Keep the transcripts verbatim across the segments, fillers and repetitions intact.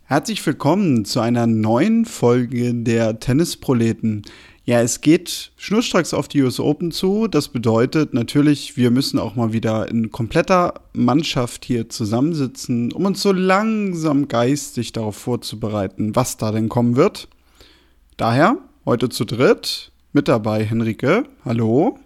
Herzlich willkommen zu einer neuen Folge der Tennisproleten. Ja, es geht schnurstracks auf die U S Open zu. Das bedeutet natürlich, wir müssen auch mal wieder in kompletter Mannschaft hier zusammensitzen, um uns so langsam geistig darauf vorzubereiten, was da denn kommen wird. Daher heute zu dritt mit dabei Henrike. Hallo.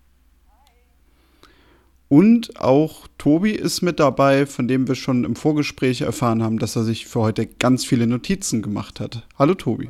Und auch Tobi ist mit dabei, von dem wir schon im Vorgespräch erfahren haben, dass er sich für heute ganz viele Notizen gemacht hat. Hallo Tobi.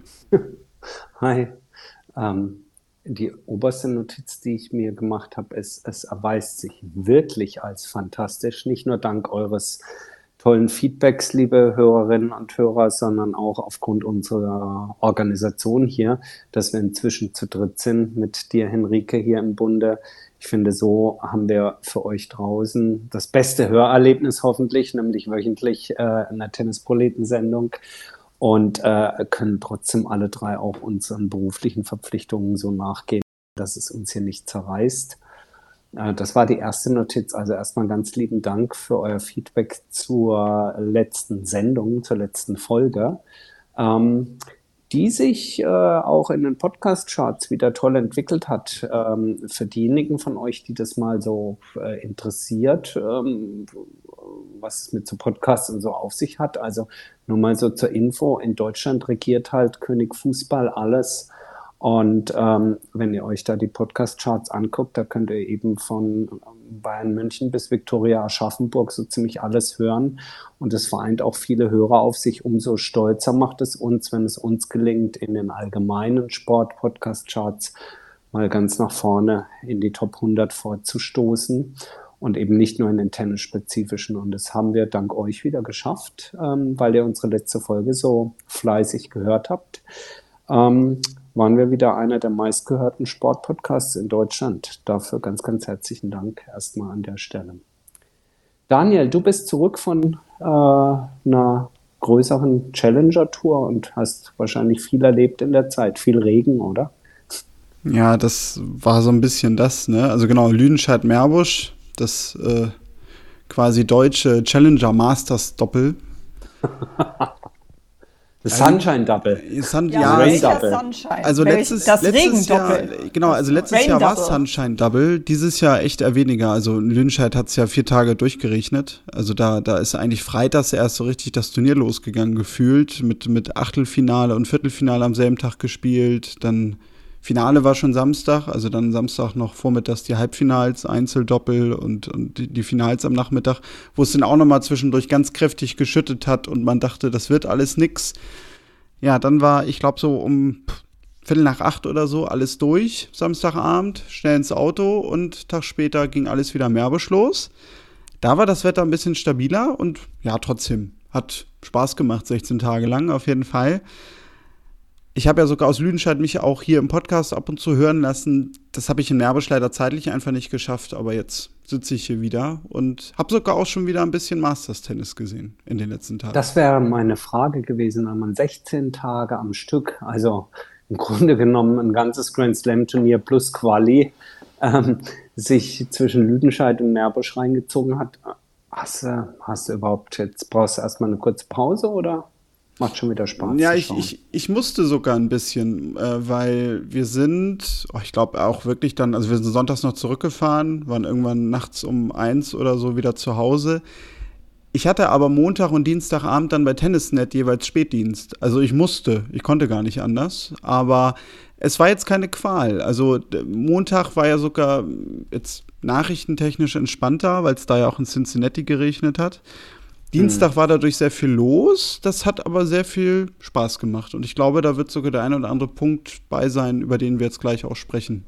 Hi. Ähm, die oberste Notiz, die ich mir gemacht habe, ist, es erweist sich wirklich als fantastisch. Nicht nur dank eures tollen Feedbacks, liebe Hörerinnen und Hörer, sondern auch aufgrund unserer Organisation hier, dass wir inzwischen zu dritt sind mit dir, Henrike, hier im Bunde. Ich finde, so haben wir für euch draußen das beste Hörerlebnis hoffentlich, nämlich wöchentlich äh, eine Tennisproleten-Sendung und äh, können trotzdem alle drei auch unseren beruflichen Verpflichtungen so nachgehen, dass es uns hier nicht zerreißt. Äh, das war die erste Notiz. Also erstmal ganz lieben Dank für euer Feedback zur letzten Sendung, zur letzten Folge. Ähm, die sich äh, auch in den Podcast-Charts wieder toll entwickelt hat. Ähm, für diejenigen von euch, die das mal so äh, interessiert, ähm, was es mit so Podcasts und so auf sich hat. Also nur mal so zur Info, in Deutschland regiert halt König Fußball alles. Und ähm, wenn ihr euch da die Podcast-Charts anguckt, da könnt ihr eben von Bayern München bis Viktoria Aschaffenburg so ziemlich alles hören. Und das vereint auch viele Hörer auf sich. Umso stolzer macht es uns, wenn es uns gelingt, in den allgemeinen Sport-Podcast-Charts mal ganz nach vorne in die Top hundert vorzustoßen. Und eben nicht nur in den tennisspezifischen. Und das haben wir dank euch wieder geschafft, ähm, weil ihr unsere letzte Folge so fleißig gehört habt. Ähm, waren wir wieder einer der meistgehörten Sportpodcasts in Deutschland. Dafür ganz, ganz herzlichen Dank erstmal an der Stelle. Daniel, du bist zurück von äh, einer größeren Challenger-Tour und hast wahrscheinlich viel erlebt in der Zeit. Viel Regen, oder? Ja, das war so ein bisschen das, ne? Also genau, Lüdenscheid-Meerbusch, das äh, quasi deutsche Challenger Masters Doppel. Das Sunshine Double. Sun, Ja, ja, Rain Double. Sunshine. Also letztes, das letztes Jahr, Regendoppel. genau, also letztes Rain Jahr war es Double. Sunshine Double, dieses Jahr echt eher weniger. Also in Lüdenscheid hat es ja vier Tage durchgerechnet. Also da, da ist eigentlich freitags erst so richtig das Turnier losgegangen gefühlt, mit, mit Achtelfinale und Viertelfinale am selben Tag gespielt. Dann Finale war schon Samstag, also dann Samstag noch vormittags die Halbfinals, Einzeldoppel und, und die, die Finals am Nachmittag, wo es dann auch nochmal zwischendurch ganz kräftig geschüttet hat und man dachte, das wird alles nix. Ja, dann war, ich glaube, so um Viertel nach acht oder so alles durch, Samstagabend, schnell ins Auto und Tag später ging alles wieder Meerbusch los. Da war das Wetter ein bisschen stabiler und ja, trotzdem, hat Spaß gemacht, sechzehn Tage lang auf jeden Fall. Ich habe ja sogar aus Lüdenscheid mich auch hier im Podcast ab und zu hören lassen. Das habe ich in Meerbusch leider zeitlich einfach nicht geschafft, aber jetzt sitze ich hier wieder und habe sogar auch schon wieder ein bisschen Masters-Tennis gesehen in den letzten Tagen. Das wäre meine Frage gewesen, wenn man sechzehn Tage am Stück, also im Grunde genommen ein ganzes Grand Slam-Turnier plus Quali, ähm, sich zwischen Lüdenscheid und Meerbusch reingezogen hat. Hast, äh, hast du überhaupt jetzt, brauchst du erstmal eine kurze Pause oder macht schon wieder Spaß? Ja, zu ich, schauen? ich, ich musste sogar ein bisschen, äh, weil wir sind, oh, ich glaube auch wirklich dann, also wir sind sonntags noch zurückgefahren, waren irgendwann nachts um eins oder so wieder zu Hause. Ich hatte aber Montag und Dienstagabend dann bei Tennisnet jeweils Spätdienst. Also ich musste, ich konnte gar nicht anders, aber es war jetzt keine Qual. Also d- Montag war ja sogar jetzt nachrichtentechnisch entspannter, weil es da ja auch in Cincinnati geregnet hat. Dienstag war dadurch sehr viel los, das hat aber sehr viel Spaß gemacht. Und ich glaube, da wird sogar der ein oder andere Punkt bei sein, über den wir jetzt gleich auch sprechen.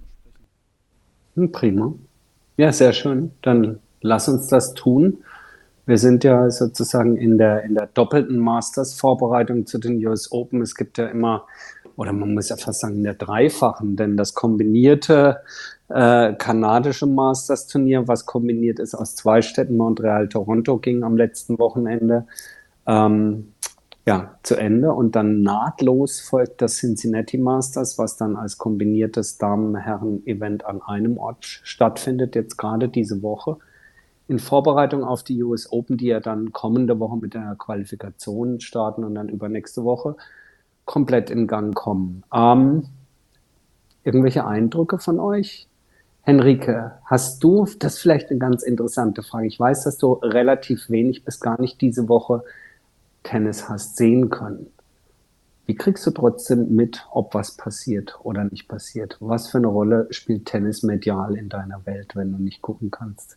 Hm, prima. Ja, sehr schön. Dann lass uns das tun. Wir sind ja sozusagen in der, in der doppelten Masters-Vorbereitung zu den U S Open. Es gibt ja immer, oder man muss ja fast sagen, in der dreifachen, denn das kombinierte äh, kanadische Masters-Turnier, was kombiniert ist aus zwei Städten, Montreal, Toronto, ging am letzten Wochenende ähm, ja, zu Ende. Und dann nahtlos folgt das Cincinnati Masters, was dann als kombiniertes Damen-Herren-Event an einem Ort stattfindet, jetzt gerade diese Woche. in Vorbereitung auf die U S Open, die ja dann kommende Woche mit der Qualifikation starten und dann übernächste Woche komplett in Gang kommen. Ähm, irgendwelche Eindrücke von euch? Henrike, hast du, das ist vielleicht eine ganz interessante Frage. Ich weiß, dass du relativ wenig bis gar nicht diese Woche Tennis hast sehen können. Wie kriegst du trotzdem mit, ob was passiert oder nicht passiert? Was für eine Rolle spielt Tennis medial in deiner Welt, wenn du nicht gucken kannst?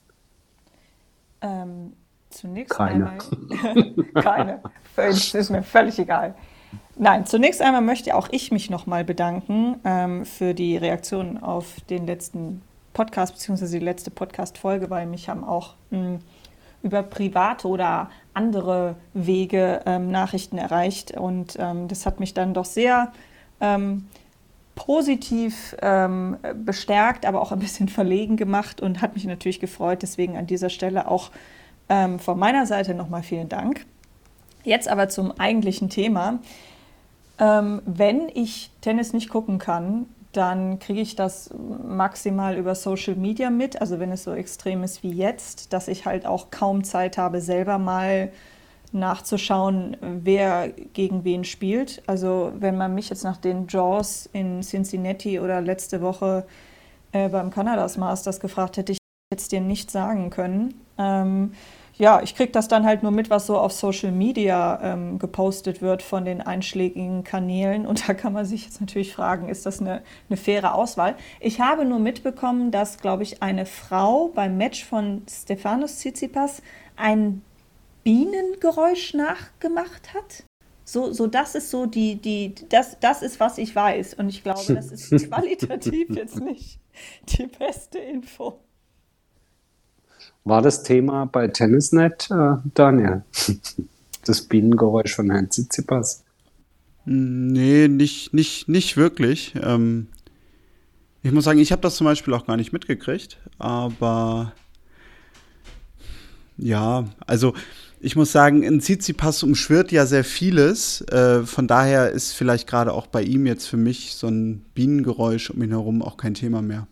Ähm, zunächst Keine. einmal, keine, völlig, ist mir völlig egal. Nein, zunächst einmal möchte auch ich mich nochmal bedanken ähm, für die Reaktion auf den letzten Podcast, beziehungsweise die letzte Podcast-Folge, weil mich haben auch mh, über private oder andere Wege ähm, Nachrichten erreicht und ähm, das hat mich dann doch sehr ähm, positiv ähm, bestärkt, aber auch ein bisschen verlegen gemacht und hat mich natürlich gefreut. Deswegen an dieser Stelle auch ähm, von meiner Seite nochmal vielen Dank. Jetzt aber zum eigentlichen Thema. Ähm, wenn ich Tennis nicht gucken kann, dann kriege ich das maximal über Social Media mit. Also wenn es so extrem ist wie jetzt, dass ich halt auch kaum Zeit habe, selber mal nachzuschauen, wer gegen wen spielt. Also wenn man mich jetzt nach den Draws in Cincinnati oder letzte Woche äh, beim Kanadas Masters gefragt hätte, ich hätte es dir nicht sagen können. Ähm, ja, ich kriege das dann halt nur mit, was so auf Social Media ähm, gepostet wird von den einschlägigen Kanälen. Und da kann man sich jetzt natürlich fragen, ist das eine, eine faire Auswahl? Ich habe nur mitbekommen, dass, glaube ich, eine Frau beim Match von Stefanos Tsitsipas ein Bienengeräusch nachgemacht hat. So, so das ist so die, die, das, das ist, was ich weiß. Und ich glaube, das ist qualitativ jetzt nicht die beste Info. War das Thema bei Tennisnet, äh, Daniel? Das Bienengeräusch von Herrn Tsitsipas? Nee, nicht, nicht, nicht wirklich. Ähm, ich muss sagen, ich habe das zum Beispiel auch gar nicht mitgekriegt, aber ja, also ich muss sagen, in Tsitsipas umschwirrt ja sehr vieles. Äh, von daher ist vielleicht gerade auch bei ihm jetzt für mich so ein Bienengeräusch um ihn herum auch kein Thema mehr.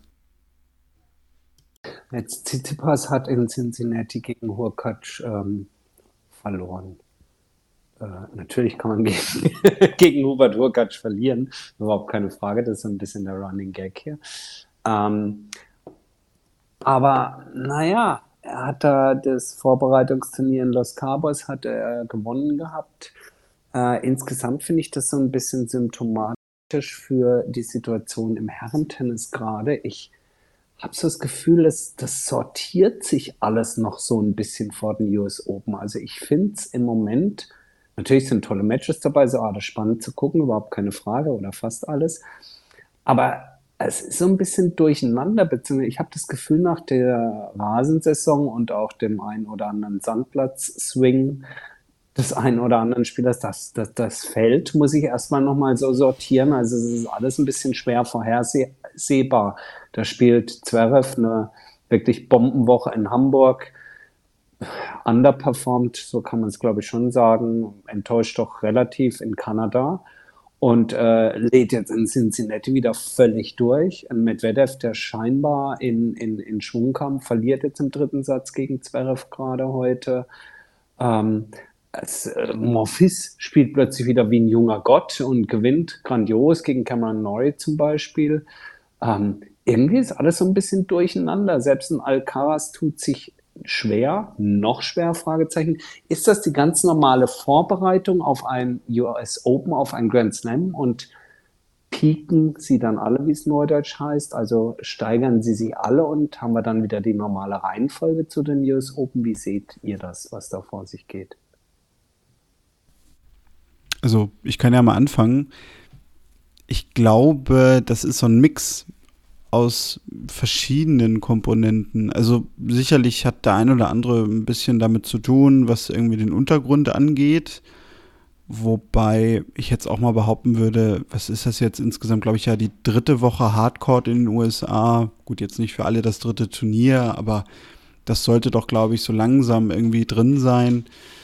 Jetzt Tsitsipas hat in Cincinnati gegen Hurkacz ähm, verloren. Äh, natürlich kann man gegen, gegen Hubert Hurkacz verlieren, überhaupt keine Frage, das ist so ein bisschen der Running Gag hier. Ähm, aber naja, er hat da das Vorbereitungsturnier in Los Cabos hat er gewonnen gehabt. Äh, insgesamt finde ich das so ein bisschen symptomatisch für die Situation im Herrentennis gerade. Ich habe so das Gefühl, dass das sortiert sich alles noch so ein bisschen vor den U S Open. Also ich finde es im Moment, natürlich sind tolle Matches dabei, so alles spannend zu gucken, überhaupt keine Frage oder fast alles. Aber es ist so ein bisschen durcheinander, beziehungsweise ich habe das Gefühl nach der Rasensaison und auch dem einen oder anderen Sandplatz-Swing des einen oder anderen Spielers, das, das, das Feld muss ich erstmal nochmal so sortieren. Also es ist alles ein bisschen schwer vorhersehbar. Da spielt Zverev eine wirklich Bombenwoche in Hamburg, underperformed, so kann man es glaube ich schon sagen, enttäuscht doch relativ in Kanada und äh, lädt jetzt in Cincinnati wieder völlig durch. Ein Medvedev, der scheinbar in, in, in Schwung kam, verliert jetzt im dritten Satz gegen Zverev gerade heute. Ähm, Es, äh, Monfils spielt plötzlich wieder wie ein junger Gott und gewinnt grandios gegen Cameron Norrie zum Beispiel. Ähm, irgendwie ist alles so ein bisschen durcheinander. Selbst ein Alcaraz tut sich schwer, noch schwer, Fragezeichen. Ist das die ganz normale Vorbereitung auf ein U S Open, auf ein Grand Slam und pieken sie dann alle, wie es neudeutsch heißt? Also steigern sie sich alle und haben wir dann wieder die normale Reihenfolge zu den U S Open? Wie seht ihr das, was da vor sich geht? Also ich kann ja mal anfangen. Ich glaube, das ist so ein Mix aus verschiedenen Komponenten. Also sicherlich hat der ein oder andere ein bisschen damit zu tun, was irgendwie den Untergrund angeht. Wobei ich jetzt auch mal behaupten würde, was ist das jetzt insgesamt, glaube ich, ja die dritte Woche Hardcourt in den U S A. Gut, jetzt nicht für alle das dritte Turnier, aber das sollte doch, glaube ich, so langsam irgendwie drin sein.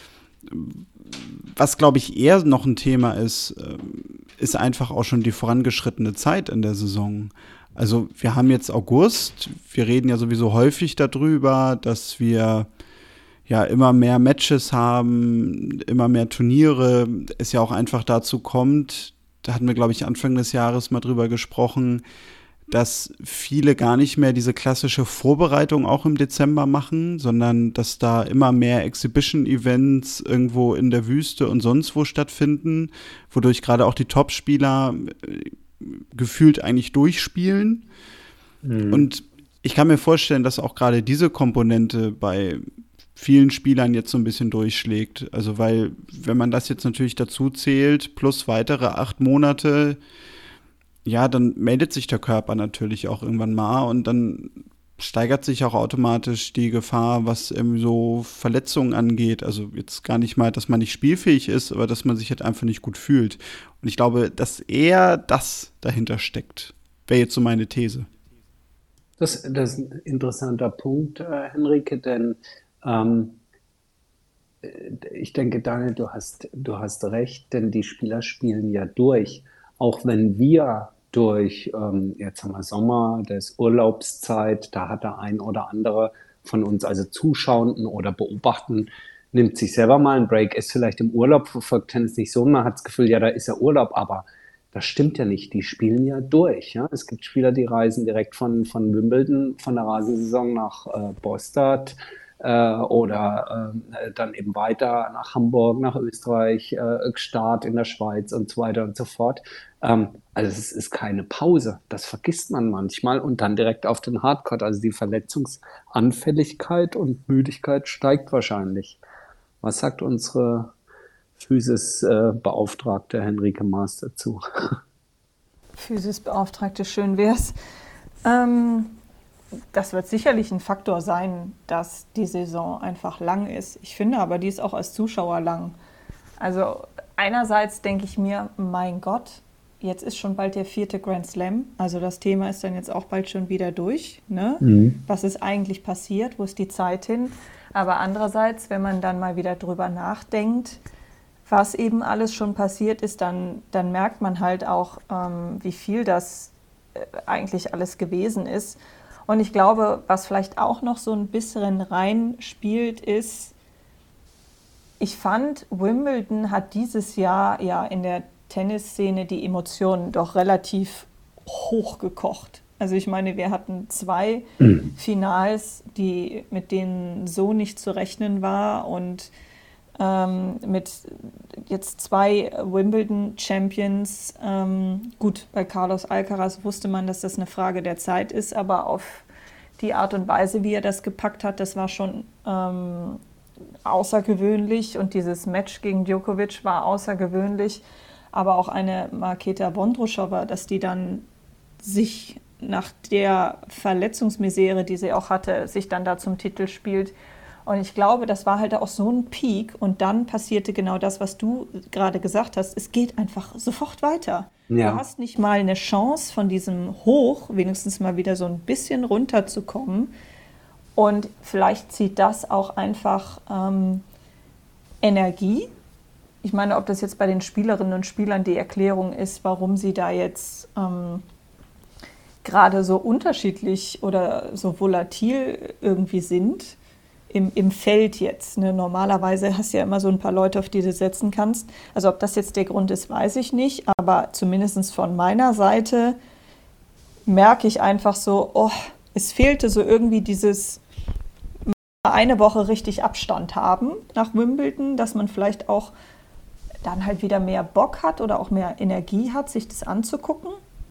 Was, glaube ich, eher noch ein Thema ist, ist einfach auch schon die vorangeschrittene Zeit in der Saison. Also wir haben jetzt August, wir reden ja sowieso häufig darüber, dass wir ja immer mehr Matches haben, immer mehr Turniere, es ja auch einfach dazu kommt, da hatten wir, glaube ich, Anfang des Jahres mal drüber gesprochen, dass viele gar nicht mehr diese klassische Vorbereitung auch im Dezember machen, sondern dass da immer mehr Exhibition-Events irgendwo in der Wüste und sonst wo stattfinden, wodurch gerade auch die Top-Spieler äh, gefühlt eigentlich durchspielen. Mhm. Und ich kann mir vorstellen, dass auch gerade diese Komponente bei vielen Spielern jetzt so ein bisschen durchschlägt. Also weil, wenn man das jetzt natürlich dazu zählt, plus weitere acht Monate, ja, dann meldet sich der Körper natürlich auch irgendwann mal und dann steigert sich auch automatisch die Gefahr, was eben so Verletzungen angeht. Also jetzt gar nicht mal, dass man nicht spielfähig ist, aber dass man sich halt einfach nicht gut fühlt. Und ich glaube, dass eher das dahinter steckt, wäre jetzt so meine These. Das, das ist ein interessanter Punkt, äh, Henrike, denn ähm, ich denke, Daniel, du hast, du hast recht, denn die Spieler spielen ja durch. Auch wenn wir durch, ähm, jetzt haben wir Sommer, das ist Urlaubszeit, da hat der ein oder andere von uns, also Zuschauenden oder Beobachten, nimmt sich selber mal einen Break, ist vielleicht im Urlaub, verfolgt Tennis nicht so, man hat das Gefühl, ja, da ist ja Urlaub, aber das stimmt ja nicht, die spielen ja durch. Ja? Es gibt Spieler, die reisen direkt von, von Wimbledon, von der Rasensaison nach äh, Bostad, oder äh, dann eben weiter nach Hamburg, nach Österreich, äh, Start in der Schweiz und so weiter und so fort. Ähm, also es ist keine Pause, das vergisst man manchmal und dann direkt auf den Hardcourt. Also die Verletzungsanfälligkeit und Müdigkeit steigt wahrscheinlich. Was sagt unsere Physis-Beauftragte äh, Henrike Maas dazu? Physis-Beauftragte, schön wär's. Ähm Das wird sicherlich ein Faktor sein, dass die Saison einfach lang ist. Ich finde aber, die ist auch als Zuschauer lang. Also einerseits denke ich mir, mein Gott, jetzt ist schon bald der vierte Grand Slam. Also das Thema ist dann jetzt auch bald schon wieder durch. Ne? Mhm. Was ist eigentlich passiert? Wo ist die Zeit hin? Aber andererseits, wenn man dann mal wieder drüber nachdenkt, was eben alles schon passiert ist, dann, dann merkt man halt auch, ähm, wie viel das äh, eigentlich alles gewesen ist. Und ich glaube, was vielleicht auch noch so ein bisschen reinspielt, ist, ich fand, Wimbledon hat dieses Jahr ja in der Tennisszene die Emotionen doch relativ hochgekocht. Also ich meine, wir hatten zwei mhm. Finals, die, mit denen so nicht zu rechnen war und ähm, mit jetzt zwei Wimbledon-Champions. Ähm, gut, bei Carlos Alcaraz wusste man, dass das eine Frage der Zeit ist, aber auf die Art und Weise, wie er das gepackt hat, das war schon ähm, außergewöhnlich und dieses Match gegen Djokovic war außergewöhnlich, aber auch eine Marketa Vondrousova, dass die dann sich nach der Verletzungsmisere, die sie auch hatte, sich dann da zum Titel spielt. Und ich glaube, das war halt auch so ein Peak. Und dann passierte genau das, was du gerade gesagt hast. Es geht einfach sofort weiter. Ja. Du hast nicht mal eine Chance, von diesem Hoch wenigstens mal wieder so ein bisschen runterzukommen. Und vielleicht zieht das auch einfach ähm, Energie. Ich meine, ob das jetzt bei den Spielerinnen und Spielern die Erklärung ist, warum sie da jetzt ähm, gerade so unterschiedlich oder so volatil irgendwie sind. Im, im Feld jetzt. Ne? Normalerweise hast du ja immer so ein paar Leute, auf die du setzen kannst. Also ob das jetzt der Grund ist, weiß ich nicht. Aber zumindest von meiner Seite merke ich einfach so, oh, es fehlte so irgendwie dieses eine Woche richtig Abstand haben nach Wimbledon, dass man vielleicht auch dann halt wieder mehr Bock hat oder auch mehr Energie hat, sich das anzugucken.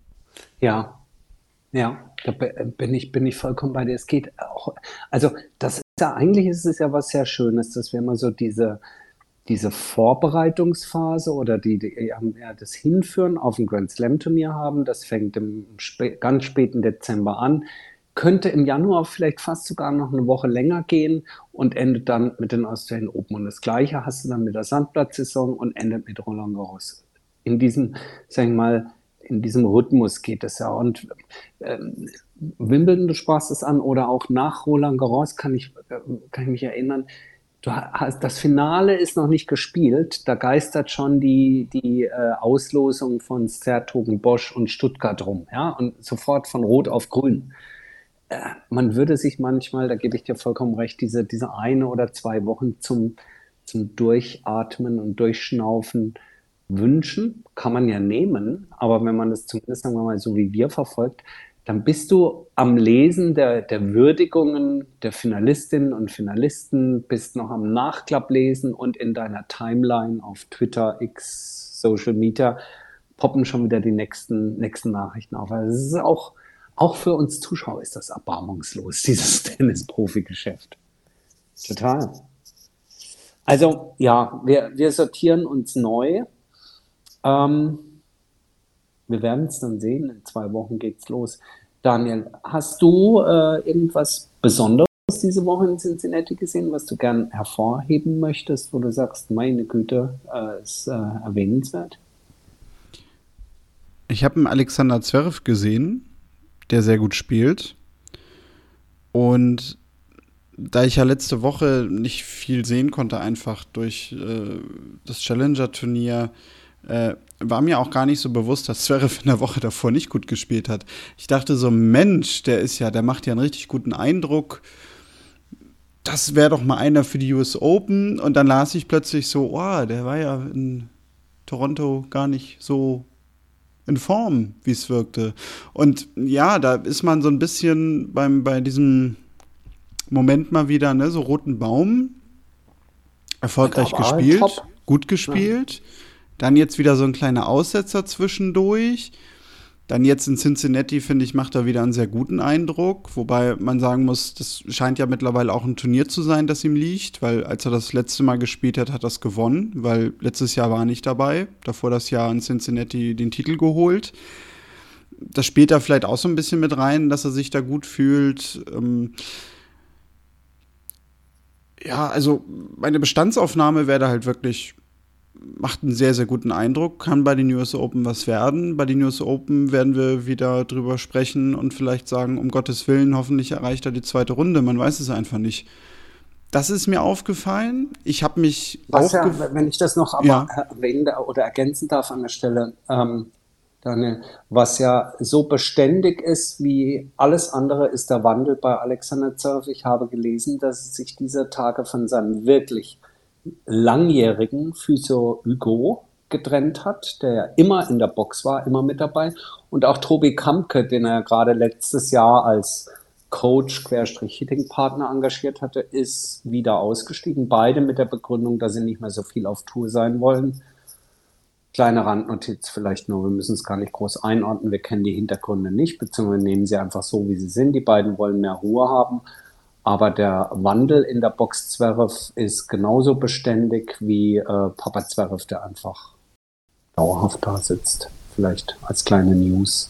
Ja, ja, da bin ich, bin ich vollkommen bei dir. Es geht auch, also das ist ja, eigentlich ist es ja was sehr Schönes, dass wir mal so diese, diese Vorbereitungsphase oder die, die ja, das Hinführen auf ein Grand Slam Turnier haben. Das fängt im spä- ganz späten Dezember an, könnte im Januar vielleicht fast sogar noch eine Woche länger gehen und endet dann mit den Australian Open. Und das Gleiche hast du dann mit der Sandplatzsaison und endet mit Roland Garros. In diesem, sag ich mal, in diesem Rhythmus geht es ja. Und ähm, Wimbledon, du sprachst es an, oder auch nach Roland Garros kann ich, äh, kann ich mich erinnern, du hast, das Finale ist noch nicht gespielt. Da geistert schon die, die äh, Auslosung von 's-Hertogenbosch und Stuttgart rum. Ja? Und sofort von Rot auf Grün. Äh, man würde sich manchmal, da gebe ich dir vollkommen recht, diese, diese eine oder zwei Wochen zum, zum Durchatmen und Durchschnaufen wünschen. Kann man ja nehmen. Aber wenn man das zumindest, sagen wir mal, so wie wir verfolgt, dann bist du am Lesen der, der Würdigungen der Finalistinnen und Finalisten, bist noch am Nachklapplesen und in deiner Timeline auf Twitter, X, Social Media poppen schon wieder die nächsten, nächsten Nachrichten auf. Also es ist auch, auch für uns Zuschauer ist das erbarmungslos, dieses Tennis-Profi-Geschäft. Total. Also ja, wir, wir sortieren uns neu. Ähm, Wir werden es dann sehen. In zwei Wochen geht's los. Daniel, hast du äh, irgendwas Besonderes diese Woche in Cincinnati gesehen, was du gern hervorheben möchtest, wo du sagst, meine Güte, äh, ist äh, erwähnenswert? Ich habe einen Alexander Zverev gesehen, der sehr gut spielt. Und da ich ja letzte Woche nicht viel sehen konnte, einfach durch äh, das Challenger-Turnier, äh, war mir auch gar nicht so bewusst, dass Zverev in der Woche davor nicht gut gespielt hat. Ich dachte so, Mensch, der ist ja, der macht ja einen richtig guten Eindruck. Das wäre doch mal einer für die U S Open. Und dann las ich plötzlich so, oh, der war ja in Toronto gar nicht so in Form, wie es wirkte. Und ja, da ist man so ein bisschen beim, bei diesem Moment mal wieder, ne, so roten Baum. Erfolgreich gespielt, top. Gut gespielt. Ja. Dann jetzt wieder so ein kleiner Aussetzer zwischendurch. Dann jetzt in Cincinnati, finde ich, macht er wieder einen sehr guten Eindruck. Wobei man sagen muss, das scheint ja mittlerweile auch ein Turnier zu sein, das ihm liegt. Weil als er das letzte Mal gespielt hat, hat er es gewonnen. Weil letztes Jahr war er nicht dabei. Davor das Jahr in Cincinnati den Titel geholt. Das spielt da vielleicht auch so ein bisschen mit rein, dass er sich da gut fühlt. Ähm ja, also meine Bestandsaufnahme wäre da halt wirklich... macht einen sehr, sehr guten Eindruck, kann bei den U S Open was werden. Bei den U S Open werden wir wieder drüber sprechen und vielleicht sagen, um Gottes Willen, hoffentlich erreicht er die zweite Runde. Man weiß es einfach nicht. Das ist mir aufgefallen. Ich habe mich was auch... Ja, wenn ich das noch aber ja. erwähnen oder ergänzen darf an der Stelle, ähm, Daniel, was ja so beständig ist wie alles andere, ist der Wandel bei Alexander Zverev. Ich habe gelesen, dass sich dieser Tage von seinem wirklich langjährigen Physio Hugo getrennt hat, der ja immer in der Box war, immer mit dabei. Und auch Tobi Kampke, den er gerade letztes Jahr als Coach, Querstrich Hitting-Partner engagiert hatte, ist wieder ausgestiegen. Beide mit der Begründung, dass sie nicht mehr so viel auf Tour sein wollen. Kleine Randnotiz vielleicht nur, wir müssen es gar nicht groß einordnen. Wir kennen die Hintergründe nicht, beziehungsweise nehmen sie einfach so, wie sie sind. Die beiden wollen mehr Ruhe haben. Aber der Wandel in der Box Zverev ist genauso beständig wie äh, Papa Zverev, der einfach dauerhaft da sitzt. Vielleicht als kleine News.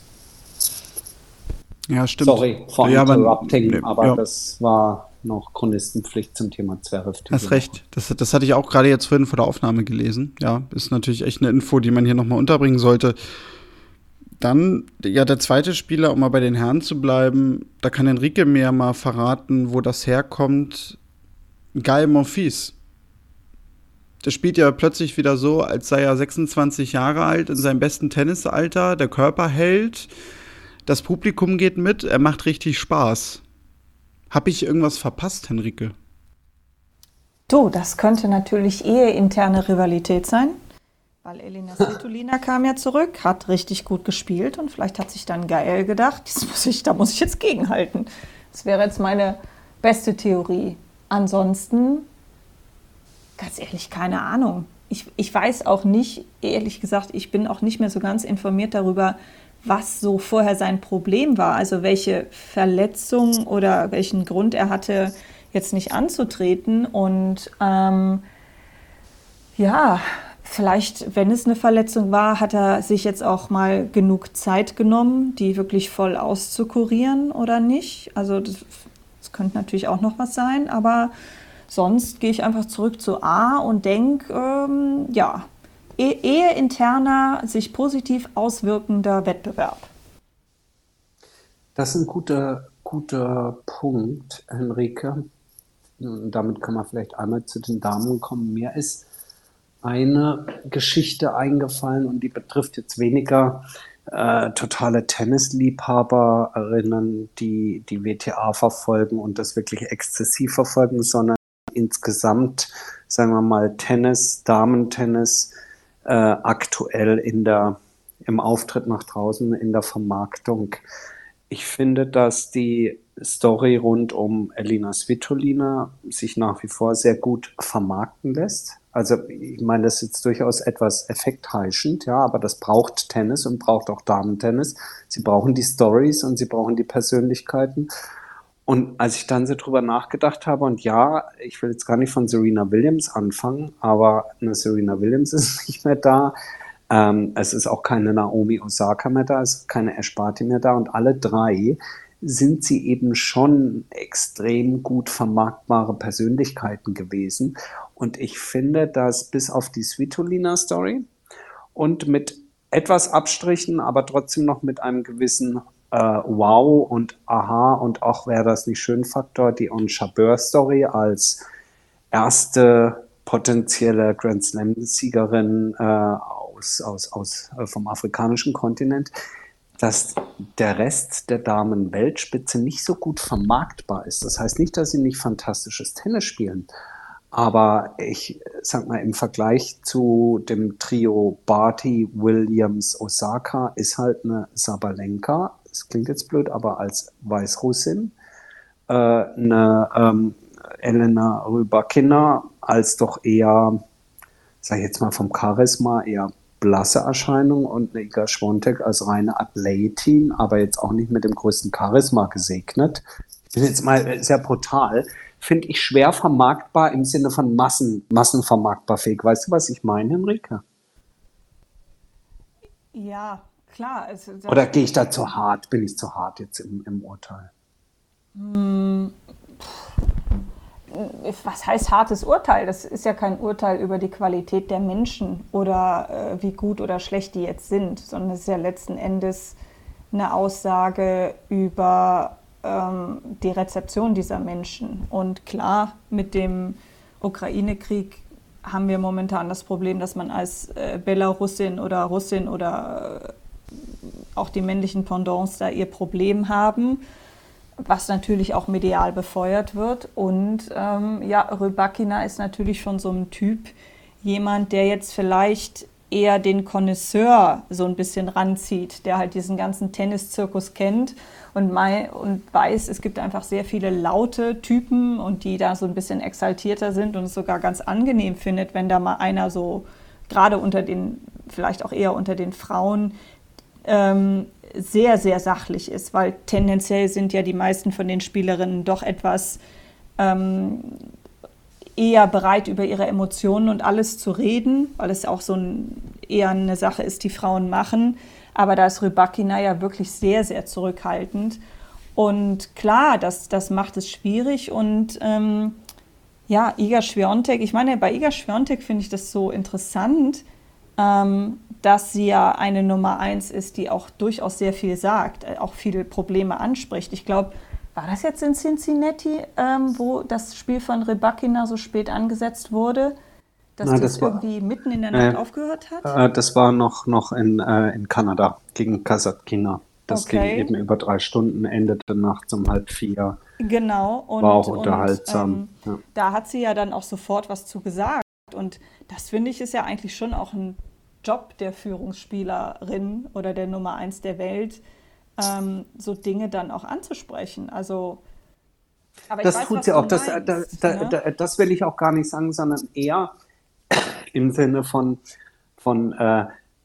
Ja, stimmt. Sorry for ja, interrupting, aber, aber ja. das war noch Chronistenpflicht zum Thema Zverev. Hast recht. Das, das hatte ich auch gerade jetzt vorhin vor der Aufnahme gelesen. Ja, ist natürlich echt eine Info, die man hier nochmal unterbringen sollte. Dann, ja, der zweite Spieler, um mal bei den Herren zu bleiben, da kann Enrique mir mal verraten, wo das herkommt. Gael Monfils. Der spielt ja plötzlich wieder so, als sei er sechsundzwanzig Jahre alt, in seinem besten Tennisalter, der Körper hält, das Publikum geht mit, er macht richtig Spaß. Hab ich irgendwas verpasst, Enrique? Du, das könnte natürlich eher interne Rivalität sein. Weil Elina Svitolina kam ja zurück, hat richtig gut gespielt und vielleicht hat sich dann Gael gedacht, das muss ich, da muss ich jetzt gegenhalten. Das wäre jetzt meine beste Theorie. Ansonsten, ganz ehrlich, keine Ahnung. Ich, ich weiß auch nicht, ehrlich gesagt, ich bin auch nicht mehr so ganz informiert darüber, was so vorher sein Problem war. Also welche Verletzung oder welchen Grund er hatte, jetzt nicht anzutreten. Und ähm, ja... Vielleicht, wenn es eine Verletzung war, hat er sich jetzt auch mal genug Zeit genommen, die wirklich voll auszukurieren oder nicht. Also das, das könnte natürlich auch noch was sein, aber sonst gehe ich einfach zurück zu A und denke, ähm, ja, eher interner, sich positiv auswirkender Wettbewerb. Das ist ein guter, guter Punkt, Enrique. und damit können wir vielleicht einmal zu den Damen kommen. Mir ist eine Geschichte eingefallen und die betrifft jetzt weniger äh, totale Tennisliebhaberinnen, die die W T A verfolgen und das wirklich exzessiv verfolgen, sondern insgesamt, sagen wir mal, Tennis, Damentennis, äh, aktuell in der, im Auftritt nach draußen, in der Vermarktung. Ich finde, dass die Story rund um Elina Svitolina sich nach wie vor sehr gut vermarkten lässt. Also ich meine, das ist jetzt durchaus etwas effektheischend, ja, aber das braucht Tennis und braucht auch Damentennis. Sie brauchen die Stories und sie brauchen die Persönlichkeiten. Und als ich dann so drüber nachgedacht habe, und ja, ich will jetzt gar nicht von Serena Williams anfangen, aber eine Serena Williams ist nicht mehr da. Ähm, es ist auch keine Naomi Osaka mehr da, es ist keine Ash Barty mehr da. Und alle drei sind sie eben schon extrem gut vermarktbare Persönlichkeiten gewesen. Und ich finde, dass bis auf die Svitolina-Story und mit etwas Abstrichen, aber trotzdem noch mit einem gewissen äh, Wow und Aha und auch wäre das nicht schön Faktor, die On Jabeur-Story als erste potenzielle Grand Slam-Siegerin äh, aus, aus, aus, äh, vom afrikanischen Kontinent, dass der Rest der Damen-Weltspitze nicht so gut vermarktbar ist. Das heißt nicht, dass sie nicht fantastisches Tennis spielen, aber ich sag mal, im Vergleich zu dem Trio Barty, Williams, Osaka ist halt eine Sabalenka, das klingt jetzt blöd, aber als Weißrussin, äh, eine ähm, Elena Rybakina als doch eher, sag ich jetzt mal vom Charisma, eher blasse Erscheinung und eine Iga Świątek als reine Athletin, aber jetzt auch nicht mit dem größten Charisma gesegnet. Ich bin jetzt mal sehr brutal. Finde ich schwer vermarktbar im Sinne von Massen, massenvermarktbar fähig. Weißt du, was ich meine, Henrike? Ja, klar. Es, Oder gehe ich da zu hart? Bin ich zu hart jetzt im, im Urteil? Hm, was heißt hartes Urteil? Das ist ja kein Urteil über die Qualität der Menschen oder äh, wie gut oder schlecht die jetzt sind, sondern es ist ja letzten Endes eine Aussage über ähm, die Rezeption dieser Menschen. Und klar, mit dem Ukraine-Krieg haben wir momentan das Problem, dass man als äh, Belarusin oder Russin oder äh, auch die männlichen Pendants da ihr Problem haben, was natürlich auch medial befeuert wird. Und ähm, ja, Rybakina ist natürlich schon so ein Typ, jemand, der jetzt vielleicht eher den Connoisseur so ein bisschen ranzieht, der halt diesen ganzen Tenniszirkus kennt und, mei- und weiß, es gibt einfach sehr viele laute Typen und die da so ein bisschen exaltierter sind und es sogar ganz angenehm findet, wenn da mal einer so, gerade unter den, vielleicht auch eher unter den Frauen, ähm, sehr, sehr sachlich ist, weil tendenziell sind ja die meisten von den Spielerinnen doch etwas ähm, eher bereit, über ihre Emotionen und alles zu reden, weil es auch so ein, eher eine Sache ist, die Frauen machen. Aber da ist Rybakina ja wirklich sehr, sehr zurückhaltend. Und klar, das, das macht es schwierig. Und ähm, ja, Iga Świątek, ich meine, bei Iga Świątek finde ich das so interessant, ähm, dass sie ja eine Nummer eins ist, die auch durchaus sehr viel sagt, auch viele Probleme anspricht. Ich glaube, war das jetzt in Cincinnati, ähm, wo das Spiel von Rybakina so spät angesetzt wurde, dass Na, das, das war, irgendwie mitten in der Nacht äh, aufgehört hat? äh, das war noch, noch in, äh, in Kanada gegen Kasatkina. Das Okay. ging eben über drei Stunden, endete nachts um halb vier. Genau. Und, War auch und unterhaltsam. ähm, ja. da hat sie ja dann auch sofort was zu gesagt. Und das finde ich ist ja eigentlich schon auch ein Job der Führungsspielerin oder der Nummer eins der Welt, ähm, so Dinge dann auch anzusprechen. Also, aber Das ich weiß, tut was sie du auch. Das, meinst, da, da, ne? da, das will ich auch gar nicht sagen, sondern eher im Sinne von, von äh,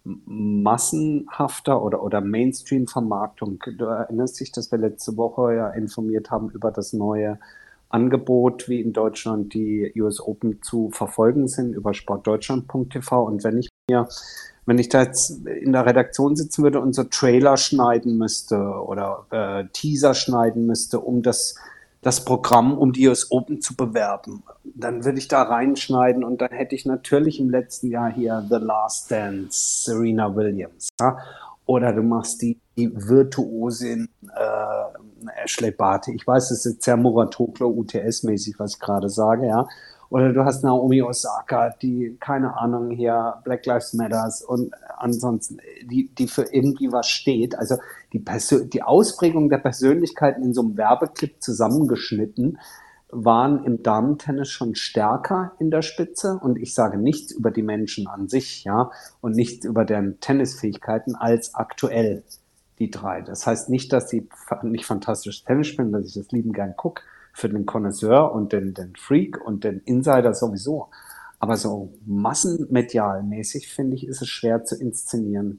massenhafter oder, oder Mainstream-Vermarktung. Du erinnerst dich, dass wir letzte Woche ja informiert haben über das neue Angebot, wie in Deutschland die U S Open zu verfolgen sind, über sportdeutschland punkt t v. Und wenn ich mir, wenn ich da jetzt in der Redaktion sitzen würde und so Trailer schneiden müsste oder äh, Teaser schneiden müsste, um das, das Programm, um die U S Open zu bewerben, dann würde ich da reinschneiden und dann hätte ich natürlich im letzten Jahr hier The Last Dance, Serena Williams. Ja? Oder du machst die, die Virtuosin äh, Ashley Barty. Ich weiß, es ist jetzt sehr Muratoglu U T S-mäßig, was ich gerade sage, ja. Oder du hast Naomi Osaka, die, keine Ahnung, hier Black Lives Matters und ansonsten, die, die für irgendwie was steht. Also die, Persö- die Ausprägung der Persönlichkeiten in so einem Werbeclip zusammengeschnitten waren im Damentennis schon stärker in der Spitze. Und ich sage nichts über die Menschen an sich, ja, und nichts über deren Tennisfähigkeiten als aktuell die drei. Das heißt nicht, dass sie nicht fantastisch Tennis spielen, dass ich das lieben gern gucke, für den Connoisseur und den, den Freak und den Insider sowieso. Aber so massenmedial mäßig, finde ich, ist es schwer zu inszenieren.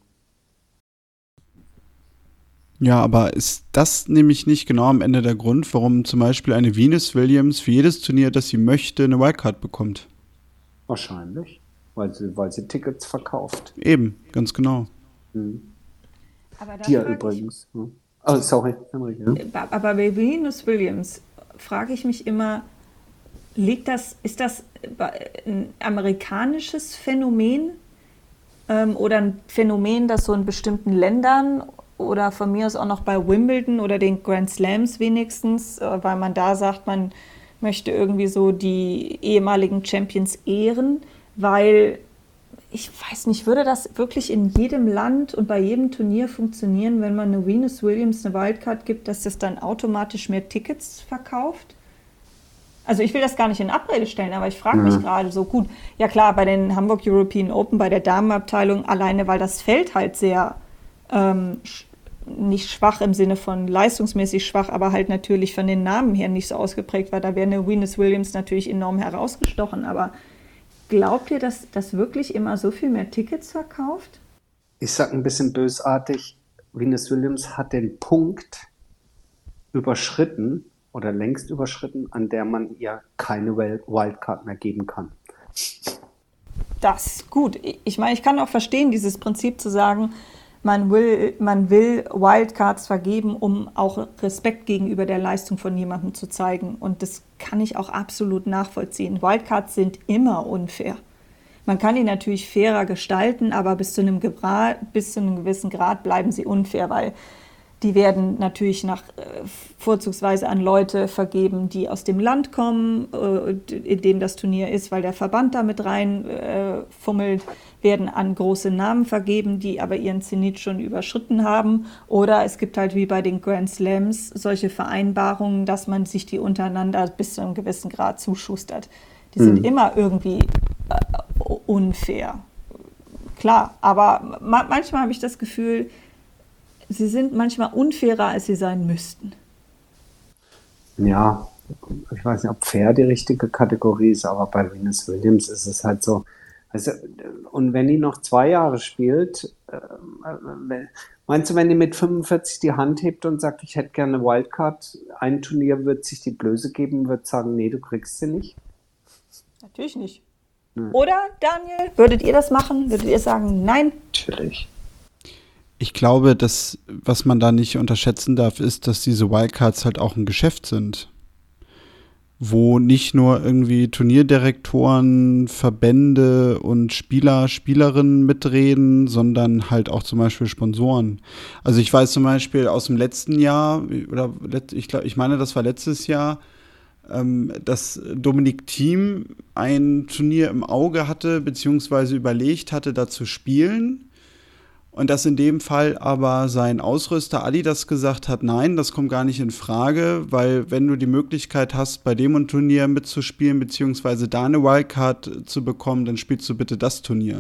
Ja, aber ist das nämlich nicht genau am Ende der Grund, warum zum Beispiel eine Venus Williams für jedes Turnier, das sie möchte, eine Wildcard bekommt? Wahrscheinlich, weil sie, weil sie Tickets verkauft. Eben, ganz genau. Hm. Aber da Die ja frag übrigens. Hm. Oh, sorry. Ja. ich, aber bei Venus Williams frage ich mich immer, liegt das, ist das ein amerikanisches Phänomen ähm, oder ein Phänomen, das so in bestimmten Ländern oder von mir aus auch noch bei Wimbledon oder den Grand Slams wenigstens, äh, weil man da sagt, man möchte irgendwie so die ehemaligen Champions ehren, weil ich weiß nicht, würde das wirklich in jedem Land und bei jedem Turnier funktionieren, wenn man eine Venus Williams eine Wildcard gibt, dass das dann automatisch mehr Tickets verkauft? Also ich will das gar nicht in Abrede stellen, aber ich frage mich Mhm. gerade so, gut, ja klar, bei den Hamburg European Open, bei der Damenabteilung, alleine weil das Feld halt sehr, ähm, sch- nicht schwach im Sinne von leistungsmäßig schwach, aber halt natürlich von den Namen her nicht so ausgeprägt war, da wäre eine Venus Williams natürlich enorm herausgestochen, aber glaubt ihr, dass das wirklich immer so viel mehr Tickets verkauft? Ich sage ein bisschen bösartig, Venus Williams hat den Punkt überschritten oder längst überschritten, an der man ihr keine Wild- Wildcard mehr geben kann. Das ist gut. Ich meine, ich kann auch verstehen, dieses Prinzip zu sagen, man will, man will Wildcards vergeben, um auch Respekt gegenüber der Leistung von jemandem zu zeigen. Und das kann ich auch absolut nachvollziehen. Wildcards sind immer unfair. Man kann die natürlich fairer gestalten, aber bis zu einem, Gebra- bis zu einem gewissen Grad bleiben sie unfair, weil die werden natürlich nach, äh, vorzugsweise an Leute vergeben, die aus dem Land kommen, äh, in dem das Turnier ist, weil der Verband da mit rein äh, fummelt, werden an große Namen vergeben, die aber ihren Zenit schon überschritten haben. Oder es gibt halt wie bei den Grand Slams solche Vereinbarungen, dass man sich die untereinander bis zu einem gewissen Grad zuschustert. Die sind Mhm. immer irgendwie äh, unfair. Klar, aber ma- manchmal habe ich das Gefühl, sie sind manchmal unfairer, als sie sein müssten. Ja, ich weiß nicht, ob fair die richtige Kategorie ist, aber bei Venus Williams ist es halt so. Also, und wenn die noch zwei Jahre spielt, äh, wenn- meinst du, wenn die mit fünfundvierzig die Hand hebt und sagt, ich hätte gerne eine Wildcard, ein Turnier wird sich die Blöße geben, wird sagen, nee, du kriegst sie nicht? Natürlich nicht. Hm. Oder, Daniel, würdet ihr das machen? Würdet ihr sagen, nein? Natürlich. Ich glaube, dass, was man da nicht unterschätzen darf, ist, dass diese Wildcards halt auch ein Geschäft sind. Wo nicht nur irgendwie Turnierdirektoren, Verbände und Spieler, Spielerinnen mitreden, sondern halt auch zum Beispiel Sponsoren. Also ich weiß zum Beispiel aus dem letzten Jahr, oder let- ich glaube, ich meine, das war letztes Jahr, ähm, dass Dominik Thiem ein Turnier im Auge hatte, beziehungsweise überlegt hatte, da zu spielen. Und dass in dem Fall aber sein Ausrüster Adidas gesagt hat, nein, das kommt gar nicht in Frage, weil wenn du die Möglichkeit hast, bei dem und Turnier mitzuspielen, beziehungsweise da eine Wildcard zu bekommen, dann spielst du bitte das Turnier.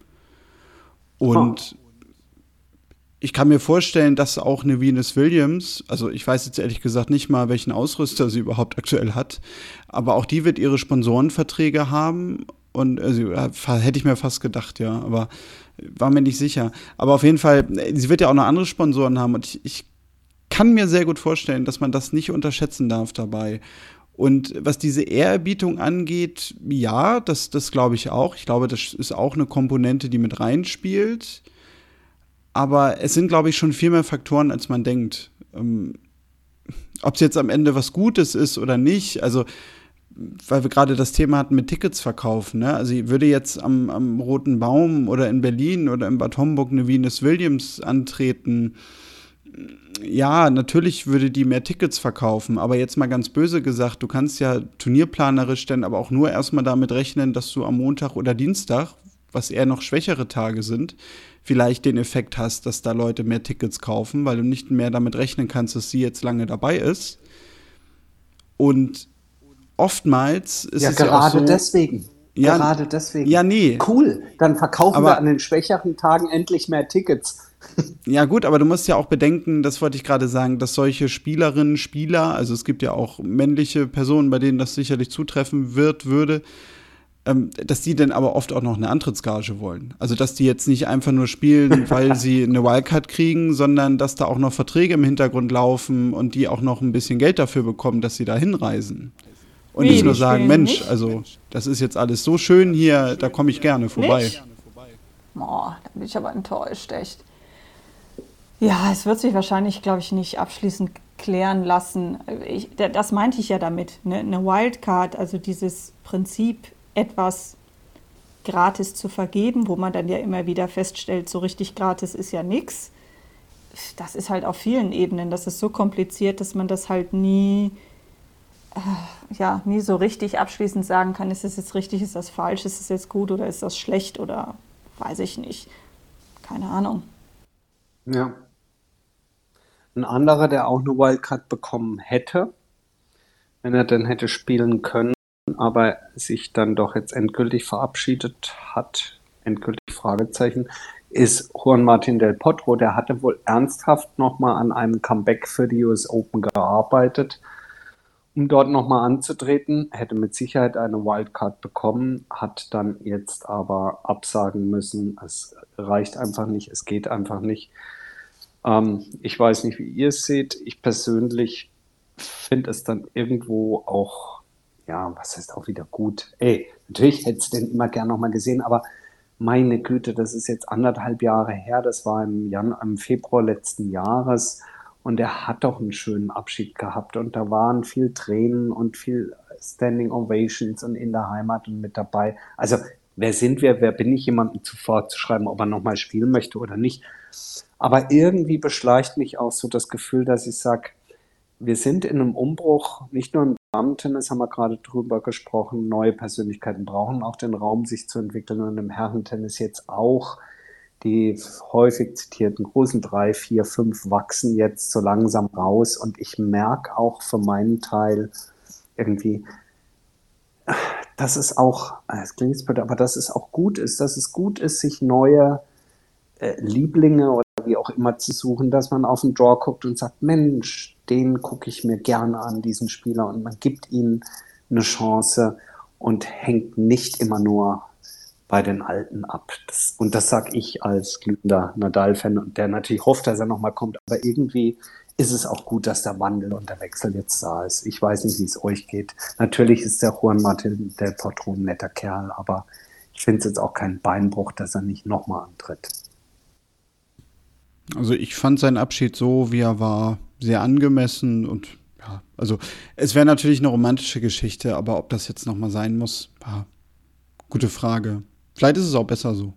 Und ich kann mir vorstellen, dass auch eine Venus Williams, also ich weiß jetzt ehrlich gesagt nicht mal, welchen Ausrüster sie überhaupt aktuell hat, aber auch die wird ihre Sponsorenverträge haben. Und also, hätte ich mir fast gedacht, ja, aber war mir nicht sicher. Aber auf jeden Fall, sie wird ja auch noch andere Sponsoren haben. Und ich, ich kann mir sehr gut vorstellen, dass man das nicht unterschätzen darf dabei. Und was diese Ehrerbietung angeht, ja, das, das glaube ich auch. Ich glaube, das ist auch eine Komponente, die mit reinspielt. Aber es sind, glaube ich, schon viel mehr Faktoren, als man denkt. Ähm, ob es jetzt am Ende was Gutes ist oder nicht, also weil wir gerade das Thema hatten mit Tickets verkaufen, ne? Also ich würde jetzt am, am Roten Baum oder in Berlin oder in Bad Homburg eine Venus Williams antreten, Ja, natürlich würde die mehr Tickets verkaufen, aber jetzt mal ganz böse gesagt, du kannst ja turnierplanerisch dann aber auch nur erstmal damit rechnen, dass du am Montag oder Dienstag, was eher noch schwächere Tage sind, vielleicht den Effekt hast, dass da Leute mehr Tickets kaufen, weil du nicht mehr damit rechnen kannst, dass sie jetzt lange dabei ist. Und oftmals ist ja, es ja auch so. Gerade deswegen. Ja, gerade deswegen. Ja, nee. Cool, dann verkaufen Aber- wir an den schwächeren Tagen endlich mehr Tickets. Ja gut, aber du musst ja auch bedenken, das wollte ich gerade sagen, dass solche Spielerinnen, Spieler, also es gibt ja auch männliche Personen, bei denen das sicherlich zutreffen wird, würde, ähm, dass die dann aber oft auch noch eine Antrittsgage wollen. Also dass die jetzt nicht einfach nur spielen, weil sie eine Wildcard kriegen, sondern dass da auch noch Verträge im Hintergrund laufen und die auch noch ein bisschen Geld dafür bekommen, dass sie da hinreisen. Und Wie, nicht nur die sagen, spielen Mensch, nicht? also das ist jetzt alles so schön hier, da komme ich gerne vorbei. Nicht? Boah, da bin ich aber enttäuscht, echt. Ja, es wird sich wahrscheinlich, glaube ich, nicht abschließend klären lassen. Ich, das meinte ich ja damit. Ne? Eine Wildcard, also dieses Prinzip, etwas gratis zu vergeben, wo man dann ja immer wieder feststellt, so richtig gratis ist ja nichts. Das ist halt auf vielen Ebenen. Das ist so kompliziert, dass man das halt nie, äh, ja, nie so richtig abschließend sagen kann, ist das jetzt richtig, ist das falsch, ist das jetzt gut oder ist das schlecht oder weiß ich nicht. Keine Ahnung. Ja. Ein anderer, der auch eine Wildcard bekommen hätte, wenn er dann hätte spielen können, aber sich dann doch jetzt endgültig verabschiedet hat, endgültig Fragezeichen, ist Juan Martín del Potro. Der hatte wohl ernsthaft nochmal an einem Comeback für die U S Open gearbeitet, um dort nochmal anzutreten, hätte mit Sicherheit eine Wildcard bekommen, hat dann jetzt aber absagen müssen. Es reicht einfach nicht, es geht einfach nicht. Ähm, ich weiß nicht, wie ihr es seht. Ich persönlich finde es dann irgendwo auch, ja, was heißt auch wieder gut. Ey, natürlich hätte es den immer gern nochmal gesehen, aber meine Güte, das ist jetzt anderthalb Jahre her. Das war im, Jan im Februar letzten Jahres. Und er hat doch einen schönen Abschied gehabt. Und da waren viel Tränen und viel Standing Ovations und in der Heimat und mit dabei. Also, wer sind wir? Wer bin ich, jemandem zuvor zu schreiben, ob er nochmal spielen möchte oder nicht? Aber irgendwie beschleicht mich auch so das Gefühl, dass ich sage, wir sind in einem Umbruch, nicht nur im Damen-Tennis haben wir gerade drüber gesprochen, neue Persönlichkeiten brauchen auch den Raum, sich zu entwickeln und im Herrentennis jetzt auch. Die häufig zitierten großen drei, vier, fünf wachsen jetzt so langsam raus und ich merke auch für meinen Teil irgendwie, dass es auch, es klingt jetzt blöd, aber dass es auch gut ist, dass es gut ist, sich neue äh, Lieblinge oder wie auch immer zu suchen, dass man auf den Draw guckt und sagt, Mensch, den gucke ich mir gerne an, diesen Spieler, und man gibt ihnen eine Chance und hängt nicht immer nur bei den Alten ab. Das, und das sage ich als glühender Nadal-Fan, und der natürlich hofft, dass er nochmal kommt, aber irgendwie ist es auch gut, dass der Wandel und der Wechsel jetzt da ist. Ich weiß nicht, wie es euch geht. Natürlich ist der Juan Martín del Potro ein netter Kerl, aber ich finde es jetzt auch kein Beinbruch, dass er nicht nochmal antritt. Also ich fand seinen Abschied so, wie er war, sehr angemessen und ja, also es wäre natürlich eine romantische Geschichte, aber ob das jetzt nochmal sein muss, ja, gute Frage. Vielleicht ist es auch besser so.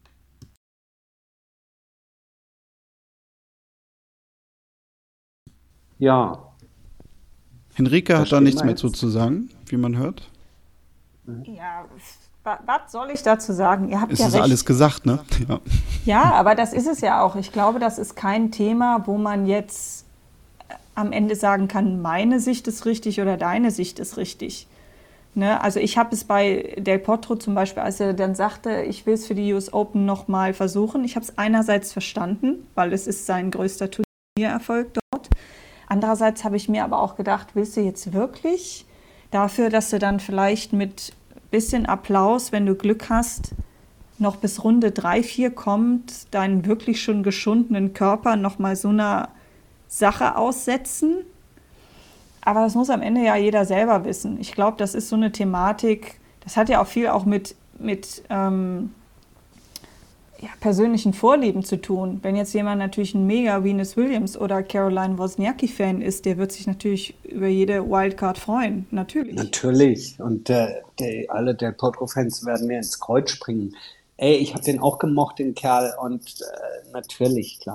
Ja. Henrike Da hat da stehen nichts wir mehr jetzt. zu, zu sagen, wie man hört. Ja, wa- was soll ich dazu sagen? Ihr habt Es ja ist recht. alles gesagt, ne? Ja. Ja, aber das ist es ja auch. Ich glaube, das ist kein Thema, wo man jetzt äh, am Ende sagen kann, meine Sicht ist richtig oder deine Sicht ist richtig. Ne? Also ich habe es bei Del Potro zum Beispiel, als er dann sagte, ich will es für die U S Open nochmal versuchen. Ich habe es einerseits verstanden, weil es ist sein größter Turniererfolg dort. Andererseits habe ich mir aber auch gedacht, willst du jetzt wirklich dafür, dass du dann vielleicht mit bisschen Applaus, wenn du Glück hast, noch bis Runde drei, vier kommt, deinen wirklich schon geschundenen Körper nochmal so einer Sache aussetzen? Aber das muss am Ende ja jeder selber wissen. Ich glaube, das ist so eine Thematik, das hat ja auch viel auch mit, mit ähm, ja, persönlichen Vorlieben zu tun. Wenn jetzt jemand natürlich ein mega Venus Williams oder Caroline Wozniacki-Fan ist, der wird sich natürlich über jede Wildcard freuen. Natürlich. Natürlich. Und äh, der, alle der Potro-Fans werden mir ins Kreuz springen. Ey, ich habe den auch gemocht, den Kerl. Und äh, natürlich, klar.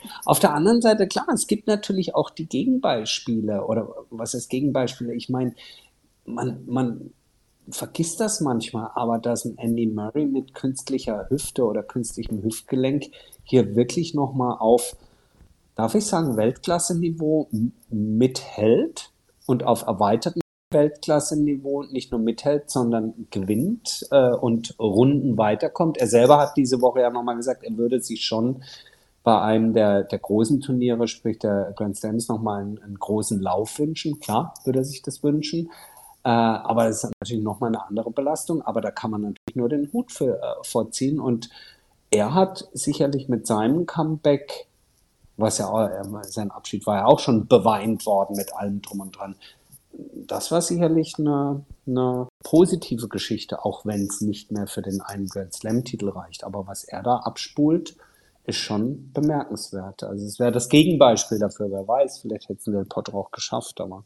Auf der anderen Seite, klar, es gibt natürlich auch die Gegenbeispiele. Oder was heißt Gegenbeispiele? Ich meine, man, man vergisst das manchmal, aber dass ein Andy Murray mit künstlicher Hüfte oder künstlichem Hüftgelenk hier wirklich nochmal auf, darf ich sagen, Weltklasse-Niveau mithält und auf erweitertem Weltklasse-Niveau nicht nur mithält, sondern gewinnt äh, und Runden weiterkommt. Er selber hat diese Woche ja nochmal gesagt, er würde sich schon bei einem der, der großen Turniere, sprich der Grand Slams, nochmal einen, einen großen Lauf wünschen. Klar, würde er sich das wünschen. Äh, aber das ist natürlich nochmal eine andere Belastung. Aber da kann man natürlich nur den Hut für, äh, vorziehen. Und er hat sicherlich mit seinem Comeback, was ja auch, sein Abschied war ja auch schon beweint worden mit allem drum und dran. Das war sicherlich eine, eine positive Geschichte, auch wenn es nicht mehr für den einen Grand Slam-Titel reicht. Aber was er da abspult, ist schon bemerkenswert. Also es wäre das Gegenbeispiel dafür, wer weiß, vielleicht hätte es Del Potro auch geschafft, aber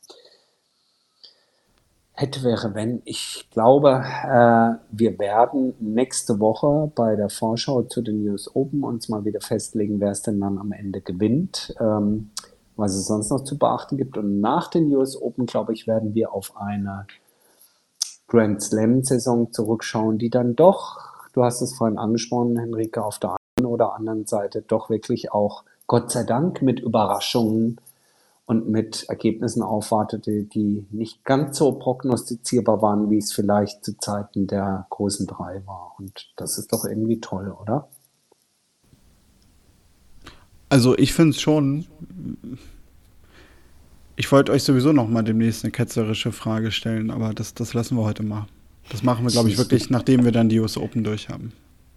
hätte, wäre, wenn. Ich glaube, äh, wir werden nächste Woche bei der Vorschau zu den U S Open uns mal wieder festlegen, wer es denn dann am Ende gewinnt, ähm, was es sonst noch zu beachten gibt. Und nach den U S Open, glaube ich, werden wir auf eine Grand Slam-Saison zurückschauen, die dann doch, du hast es vorhin angesprochen, Henrike, auf der einen oder anderen Seite doch wirklich auch, Gott sei Dank, mit Überraschungen und mit Ergebnissen aufwartete, die nicht ganz so prognostizierbar waren, wie es vielleicht zu Zeiten der großen drei war. Und das ist doch irgendwie toll, oder? Also ich finde es schon, ich wollte euch sowieso noch mal demnächst eine ketzerische Frage stellen, aber das, das lassen wir heute mal. Das machen wir, glaube ich, wirklich, nachdem wir dann die U S Open durch haben.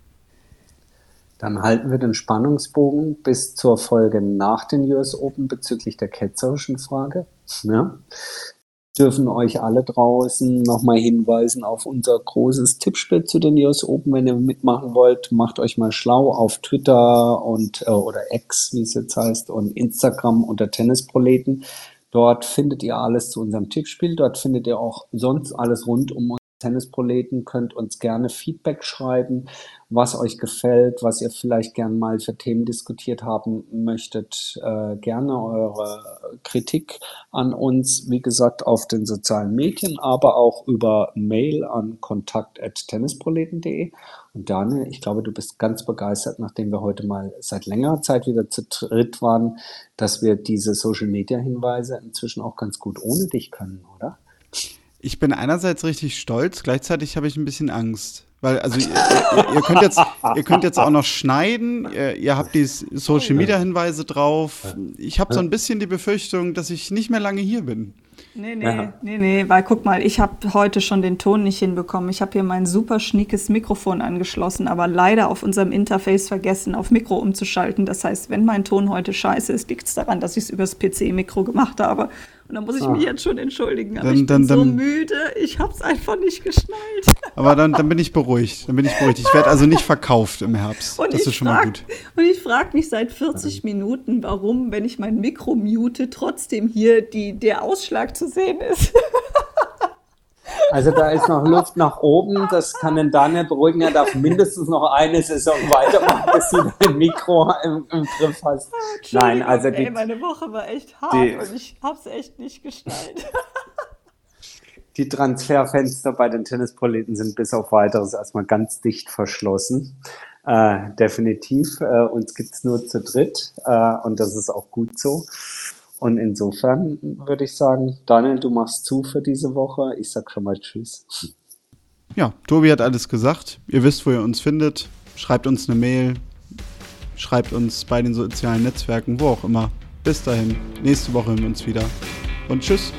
Dann halten wir den Spannungsbogen bis zur Folge nach den U S Open bezüglich der ketzerischen Frage. Ja. Dürfen euch alle draußen nochmal hinweisen auf unser großes Tippspiel zu den U S Open. Wenn ihr mitmachen wollt, macht euch mal schlau auf Twitter und äh, oder X, wie es jetzt heißt, und Instagram unter Tennisproleten. Dort findet ihr alles zu unserem Tippspiel. Dort findet ihr auch sonst alles rund um uns Tennisproleten. Könnt uns gerne Feedback schreiben, was euch gefällt, was ihr vielleicht gern mal für Themen diskutiert haben möchtet. Äh, gerne eure Kritik an uns, wie gesagt, auf den sozialen Medien, aber auch über Mail an kontakt at tennisproleten punkt de. Und Daniel, ich glaube, du bist ganz begeistert, nachdem wir heute mal seit längerer Zeit wieder zu dritt waren, dass wir diese Social-Media-Hinweise inzwischen auch ganz gut ohne dich können, oder? Ich bin einerseits richtig stolz, gleichzeitig habe ich ein bisschen Angst. Weil, also, ihr, ihr, ihr, könnt jetzt, ihr könnt jetzt auch noch schneiden, ihr, ihr habt die Social-Media-Hinweise drauf. Ich habe so ein bisschen die Befürchtung, dass ich nicht mehr lange hier bin. Nee, nee, ja. nee, nee, weil guck mal, ich habe heute schon den Ton nicht hinbekommen. Ich habe hier mein super schniekes Mikrofon angeschlossen, aber leider auf unserem Interface vergessen, auf Mikro umzuschalten. Das heißt, wenn mein Ton heute scheiße ist, liegt es daran, dass ich es übers P C-Mikro gemacht habe. Und dann muss ich ah. mich jetzt schon entschuldigen. Aber dann, ich bin dann, so dann, müde, ich habe es einfach nicht geschnallt. Aber dann, dann bin ich beruhigt. Dann bin ich beruhigt. Ich werde also nicht verkauft im Herbst. Und das ist schon frag, mal gut. Und ich frage mich seit vierzig Minuten, warum, wenn ich mein Mikro mute, trotzdem hier die, der Ausschlag zu sehen ist. Also da ist noch Luft nach oben, das kann den Daniel beruhigen, er darf mindestens noch eine Saison weitermachen, bis du dein Mikro im, im Griff hast. Nein, also die, ey, meine Woche war echt hart die, und ich hab's echt nicht geschnallt. Die Transferfenster bei den Tennisproleten sind bis auf Weiteres erstmal ganz dicht verschlossen. Äh, definitiv, äh, uns gibt's nur zu dritt äh, und das ist auch gut so. Und insofern würde ich sagen, Daniel, du machst zu für diese Woche. Ich sag schon mal Tschüss. Ja, Tobi hat alles gesagt. Ihr wisst, wo ihr uns findet. Schreibt uns eine Mail. Schreibt uns bei den sozialen Netzwerken, wo auch immer. Bis dahin. Nächste Woche hören wir uns wieder. Und tschüss.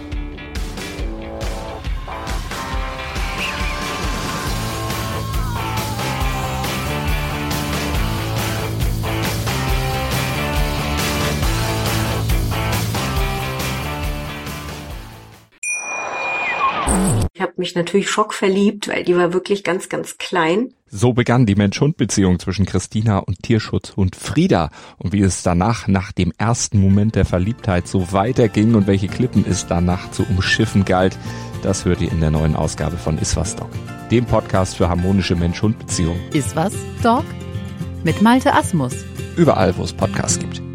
Ich habe mich natürlich schockverliebt, weil die war wirklich ganz, ganz klein. So begann die Mensch-Hund-Beziehung zwischen Christina und Tierschutzhund Frieda. Und wie es danach, nach dem ersten Moment der Verliebtheit, so weiterging und welche Klippen es danach zu umschiffen galt, das hört ihr in der neuen Ausgabe von Iswas Dog, dem Podcast für harmonische Mensch-Hund-Beziehungen. Iswas Dog mit Malte Asmus. Überall, wo es Podcasts gibt.